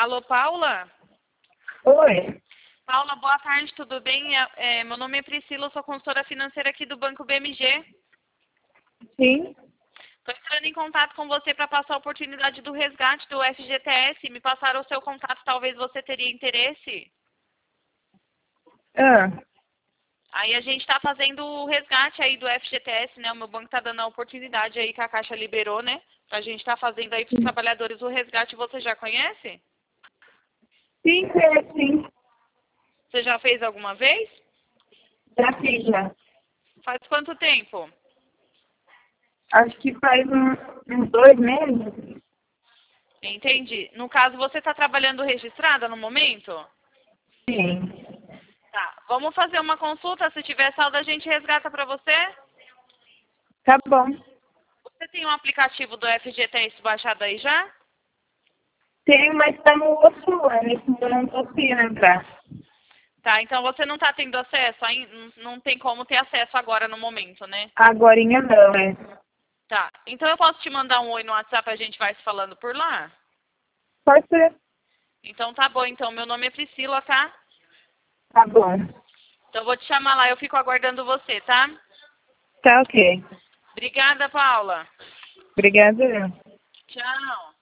Alô, Paula? Oi. Paula, boa tarde, tudo bem? Meu nome é Priscila, eu sou consultora financeira aqui do Banco BMG. Sim. Estou entrando em contato com você para passar a oportunidade do resgate do FGTS. Me passaram o seu contato, talvez você teria interesse. Aí a gente está fazendo o resgate aí do FGTS, né? O meu banco está dando a oportunidade aí que a Caixa liberou, né? A gente está fazendo aí para os trabalhadores o resgate. Você já conhece? Sim, sim. Você já fez alguma vez? Já fiz, já. Faz quanto tempo? Acho que faz uns 2 meses. Entendi. No caso, você está trabalhando registrada no momento? Sim. Tá. Vamos fazer uma consulta. Se tiver saldo, a gente resgata para você. Tá bom. Você tem um aplicativo do FGTS baixado aí já? Tenho, mas tá no outro ano. Então eu não tô conseguindo entrar. Tá, então você não está tendo acesso, não tem como ter acesso agora no momento, né? Agorinha não, né? Tá, então eu posso te mandar um oi no WhatsApp, a gente vai se falando por lá? Pode ser. Então tá bom, então meu nome é Priscila, tá? Tá bom. Então eu vou te chamar lá, eu fico aguardando você, tá? Tá ok. Obrigada, Paula. Obrigada. Tchau.